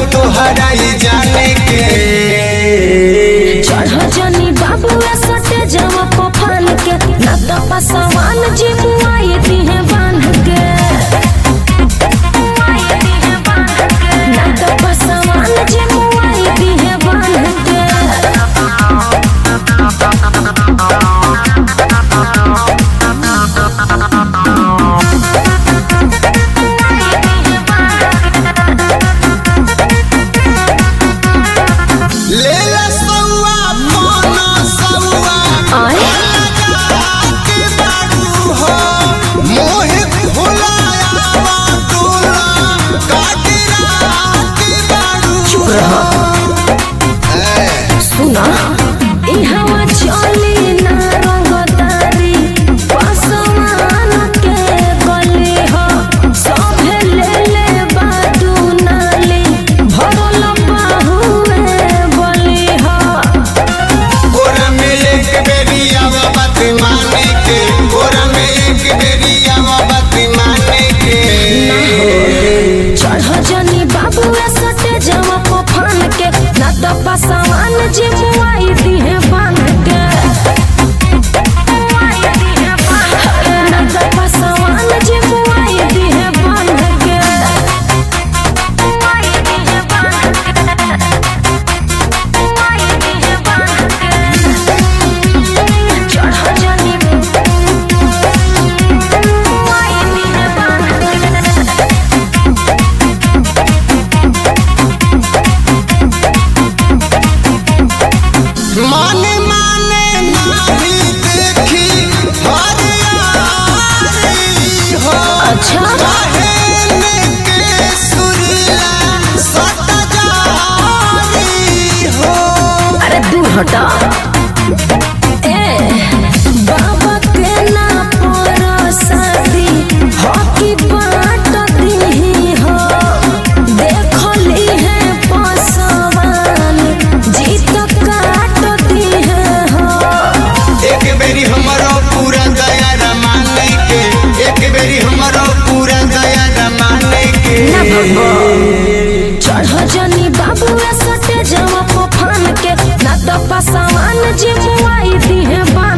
तोहरा जाने के चढ़ जनी बाबू सटे जवा पफान के ना तो पसवान जी मुआई दी है बांध के ना तो पसवान जी मुआई दी है बांध के सुना इहवा चली ना रंगदारी पसवान के गली हो सभे ले बादू नाली भरल बाहुए बली हो गोरा में एक बेरी आवा बात माने के गोरा में एक बेरी आवा बात माने के चढ़ जनी बाबू सटे जवा पफान के ना तो पसवान जी मुआई दी है बांध के ना तो पसवान जी मुआई दी है बांध के चढ़ जनी मुआई दी है बांध माने माने नाही देखी हरियाली हो अच्छा कहने के सुरीला सट जारी हो अरे दूर हटा ए बाबा के ना पर शादी हॉकी बाट दी हो देखली है पसवान जीत काट दी है हो एक बेरी हमारो पूरा दया रमाने के एक बेरी हमारो पूरा दया रमाने के ना भगो चढ़ जनी बाबू सटे जवा पफान के ना तो पसवान जी मुआई दी है बांध